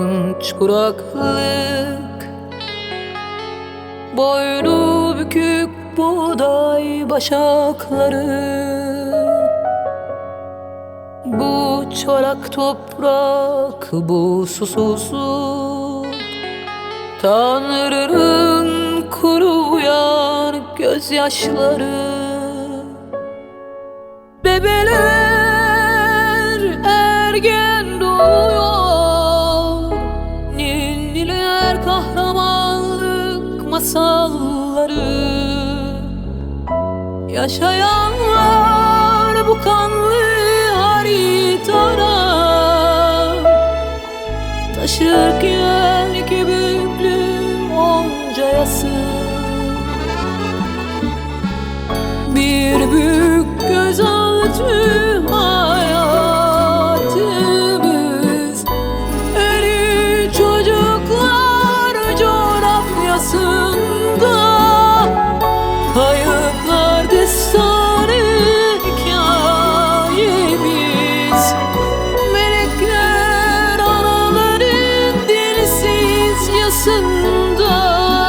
korkunç kuraklık, boynu bükük buğday başakları. Bu çorak toprak, bu susuzluk, Tanrı'nın kuruyan gözyaşları. Bebeler ergen doğuyor, ninniler kahramanlık masalları. Yaşayanlar bu kanlı haritada, taşırken iki büklüm onca yası. Bir büyük gözaltı hayatımız, ölü çocuklar coğrafyasında. Kayıplar destanı hikayemiz, melekler anaların dilsiz yasında.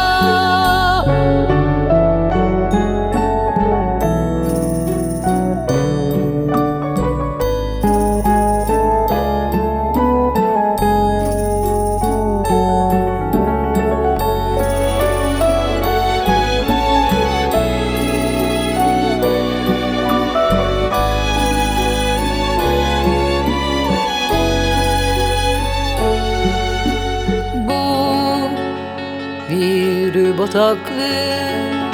Bir bataklık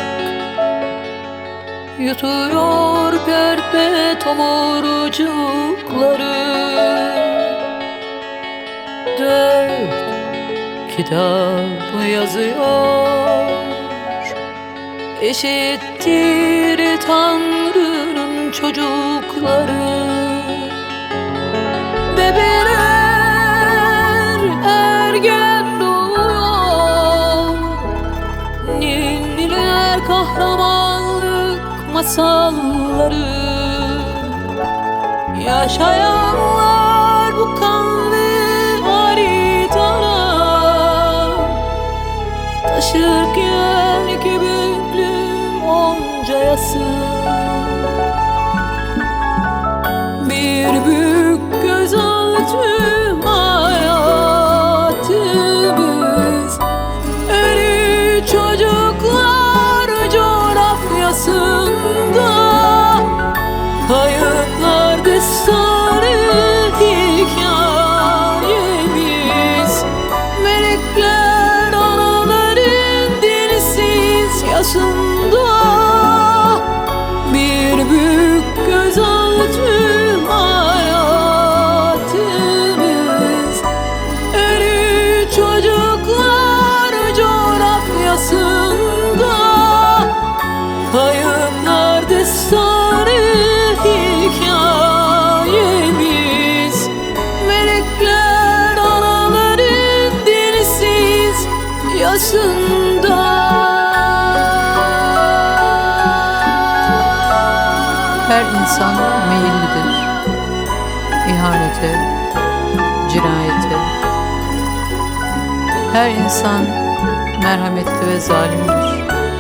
yutuyor körpe tomurcukları. 4 kitap yazıyor, eşittir Tanrı'nın çocukları. Bebeler ergen doğuyor, ninniler kahramanlık masalları. Yaşayanlar bu kanlı haritada, taşırken iki büklüm onca yası. Bir büyük gözaltı hayatımız, ölü çocuklar coğrafyasında. Kayıplar destanı hikayemiz, melekler anaların dilsiz yasında. Bir büyük gözaltı hayatımız, ölü çocuklar coğrafyasında. Kayıplar destanı hikayemiz, melekler anaların dilsiz yasında. Her insan meyillidir ihanete, cinayete. Her insan merhametli ve zalimdir.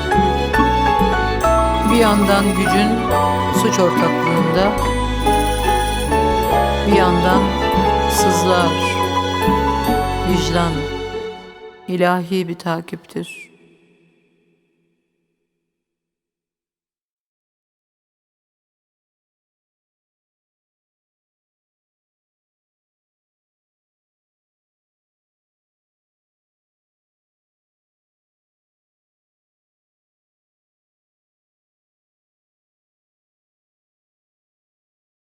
Bir yandan gücün suç ortaklığında, bir yandan sızlar vicdan, ilahi bir takiptir.